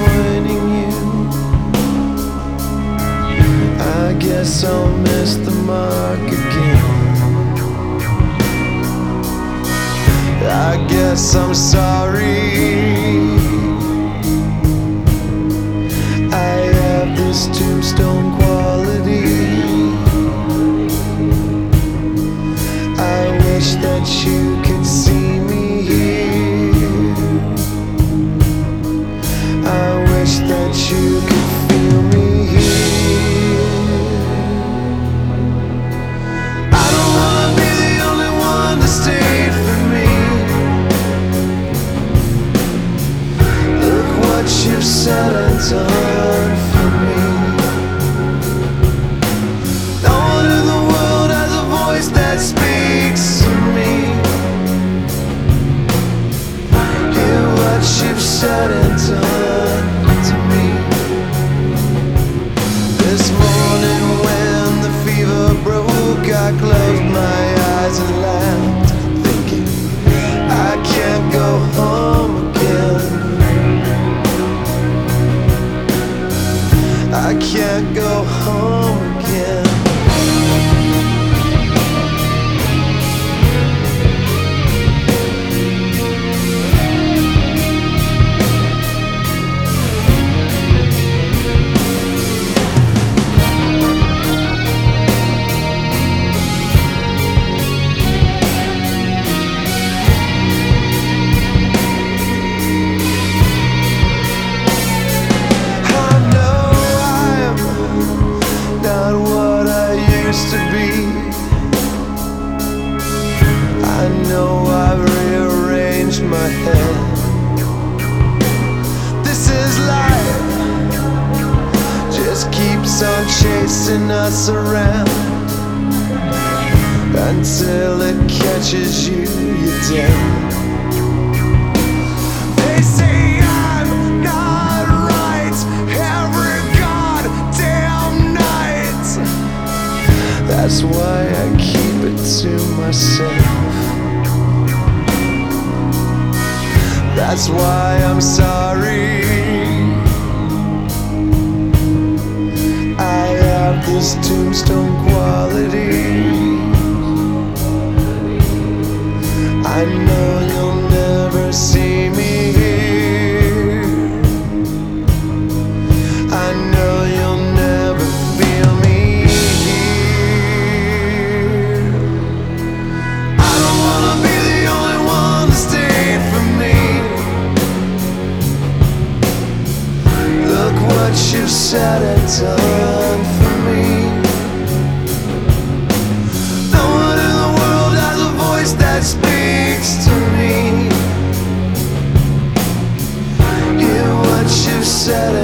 disappointing you. I guess I'll miss the mark again. I guess I'm sorry. I have this tombstone quality. I wish that you could see me here. I wish that you could feel me here. I don't wanna be the only one to stay for me. Look what you've said and done for me. No one in the world has a voice that speaks to me. Hear what you've said and done to me. This morning when the fever broke, I closed my eyes and laughed, thinking I can't go home again. I can't go home again. To be, I know I've rearranged my head. This is life, just keeps on chasing us around until it catches you, you're dead. They say I'm not right every goddamn night. That's why I keep it to myself. That's why I'm sorry. I have this tombstone quality. I know you'll never see me here. I know you'll never feel me. What you've said and done for me. No one in the world has a voice that speaks to me. Hear what you've said